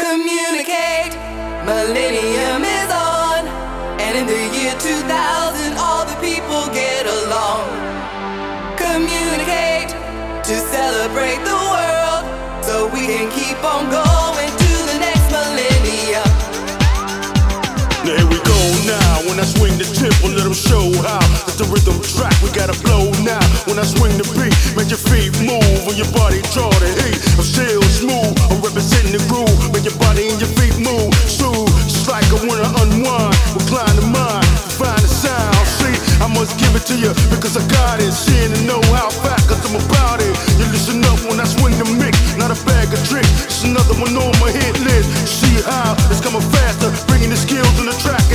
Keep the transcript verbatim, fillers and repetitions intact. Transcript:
Communicate, millennium is on, and in the year two thousand all the people get along. Communicate to celebrate the world, so we can keep on going to the next millennium. Now here we go now. When I swing the tip, we'll let them show how. It's the rhythm track, we gotta blow now. When I swing the beat, make your feet move, and your body draw the heat. I'm still smooth, I'm representing the groove. Make your body and your feet move, soothe. Just like I wanna unwind, recline the mind, find the sound. See, I must give it to you because I got it. Seeing and know how fat, cause I'm about it. You listen up when I swing the mix, not a bag of tricks. It's another one on my hit list. See how it's coming faster, bringing the skills on the track.